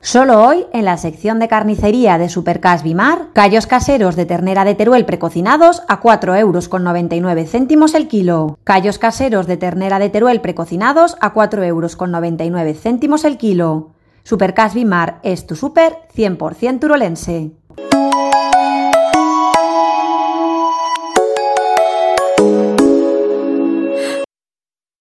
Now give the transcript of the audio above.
Solo hoy, en la sección de carnicería de Supercas Bimar, callos caseros de ternera de Teruel precocinados a 4,99 € el kilo. Callos caseros de ternera de Teruel precocinados a 4,99 € el kilo. Supercas Bimar es tu súper 100% turolense.